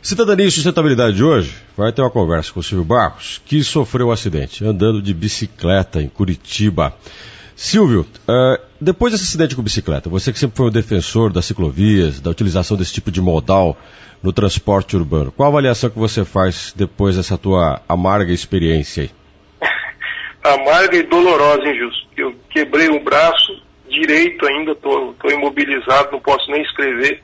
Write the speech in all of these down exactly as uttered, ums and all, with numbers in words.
Cidadania e Sustentabilidade de hoje vai ter uma conversa com o Silvio Barros, que sofreu um acidente andando de bicicleta em Curitiba. Silvio, uh, depois desse acidente com bicicleta, você que sempre foi um defensor das ciclovias, da utilização desse tipo de modal no transporte urbano, qual a avaliação que você faz depois dessa tua amarga experiência aí? Amarga e dolorosa, hein, Gilson? Eu quebrei o braço direito ainda, estou imobilizado, não posso nem escrever.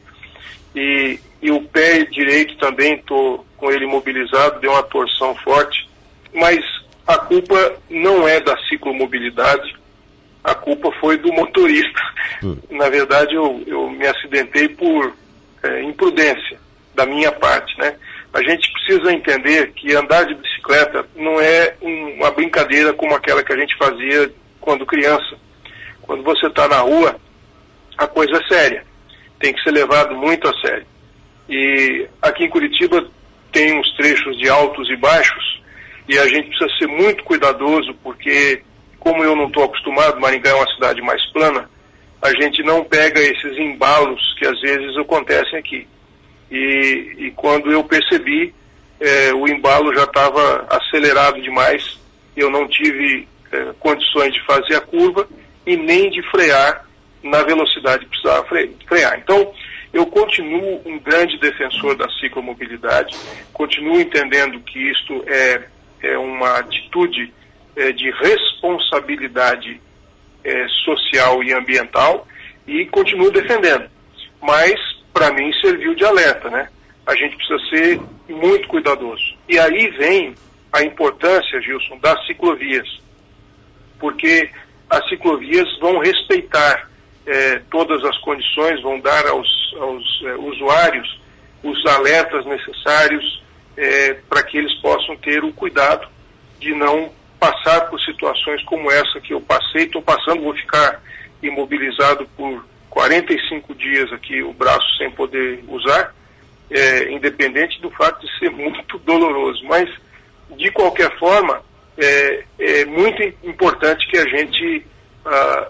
E, e o pé direito também, estou com ele imobilizado, deu uma torção forte. Mas a culpa não é da ciclomobilidade, a culpa foi do motorista. Hum. Na verdade, eu, eu me acidentei por é, imprudência da minha parte, né? A gente precisa entender que andar de bicicleta não é um, uma brincadeira como aquela que a gente fazia quando criança. Quando você está na rua, a coisa é séria. Tem que ser levado muito a sério. E aqui em Curitiba tem uns trechos de altos e baixos e a gente precisa ser muito cuidadoso porque, como eu não estou acostumado, Maringá é uma cidade mais plana, a gente não pega esses embalos que às vezes acontecem aqui. E, e quando eu percebi, eh, o embalo já estava acelerado demais, eu não tive eh, condições de fazer a curva e nem de frear na velocidade que precisava frear. Então, eu continuo um grande defensor da ciclomobilidade, continuo entendendo que isto é, é uma atitude é, de responsabilidade é, social e ambiental e continuo defendendo. Mas, para mim, serviu de alerta, né? A gente precisa ser muito cuidadoso. E aí vem a importância, Gilson, das ciclovias, porque as ciclovias vão respeitar eh, todas as condições, vão dar aos, aos eh, usuários os alertas necessários eh, para que eles possam ter o cuidado de não passar por situações como essa que eu passei. Estou passando, vou ficar imobilizado por quarenta e cinco dias aqui, o braço sem poder usar, é, independente do fato de ser muito doloroso. Mas, de qualquer forma, é, é muito importante que a gente ah,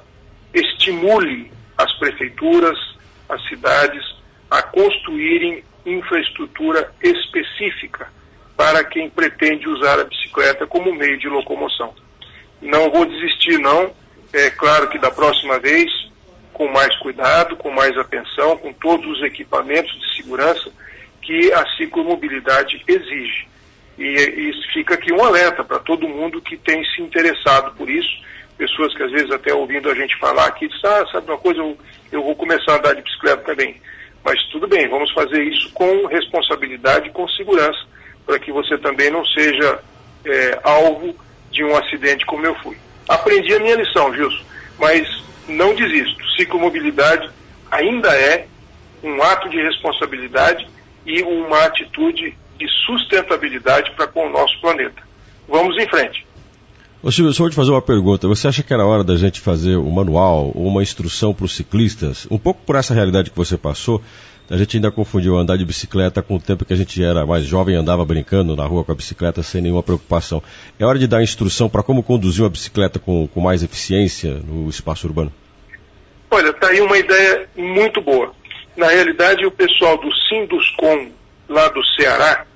estimule as prefeituras, as cidades, a construírem infraestrutura específica para quem pretende usar a bicicleta como meio de locomoção. Não vou desistir, não. É claro que da próxima vez, com mais cuidado, com mais atenção, com todos os equipamentos de segurança que a ciclomobilidade exige. E, e fica aqui um alerta para todo mundo que tem se interessado por isso, pessoas que às vezes até ouvindo a gente falar aqui, dizem, ah, sabe uma coisa, eu, eu vou começar a andar de bicicleta também. Mas tudo bem, vamos fazer isso com responsabilidade e com segurança, para que você também não seja é, alvo de um acidente como eu fui. Aprendi a minha lição, Gilson, mas não desisto. Ciclomobilidade ainda é um ato de responsabilidade e uma atitude de sustentabilidade para com o nosso planeta. Vamos em frente. Ô Silvio, só vou te fazer uma pergunta. Você acha que era hora da gente fazer um manual ou uma instrução para os ciclistas? Um pouco por essa realidade que você passou, a gente ainda confundiu andar de bicicleta com o tempo que a gente era mais jovem e andava brincando na rua com a bicicleta sem nenhuma preocupação. É hora de dar instrução para como conduzir uma bicicleta com, com mais eficiência no espaço urbano? Olha, está aí uma ideia muito boa. Na realidade, o pessoal do Sinduscom, lá do Ceará,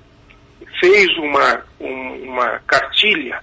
fez uma, um, uma cartilha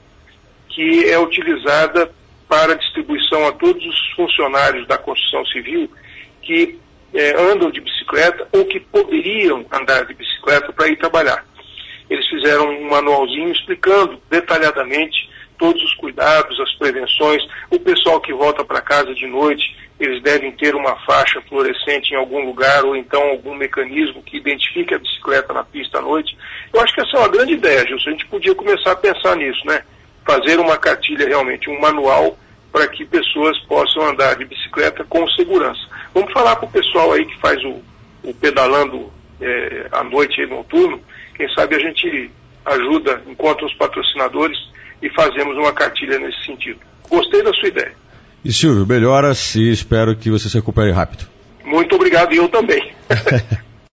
que é utilizada para distribuição a todos os funcionários da construção civil que é, andam de bicicleta ou que poderiam andar de bicicleta para ir trabalhar. Eles fizeram um manualzinho explicando detalhadamente todos os cuidados, as prevenções. O pessoal que volta para casa de noite, eles devem ter uma faixa fluorescente em algum lugar ou então algum mecanismo que identifique a bicicleta na pista à noite. Eu acho que essa é uma grande ideia, Gilson. A gente podia começar a pensar nisso, né? Fazer uma cartilha realmente, um manual para que pessoas possam andar de bicicleta com segurança. Vamos falar para o pessoal aí que faz o, o pedalando é, à noite e noturno. Quem sabe a gente ajuda, encontra os patrocinadores e fazemos uma cartilha nesse sentido. Gostei da sua ideia. E Silvio, melhoras e espero que você se recupere rápido. Muito obrigado e eu também.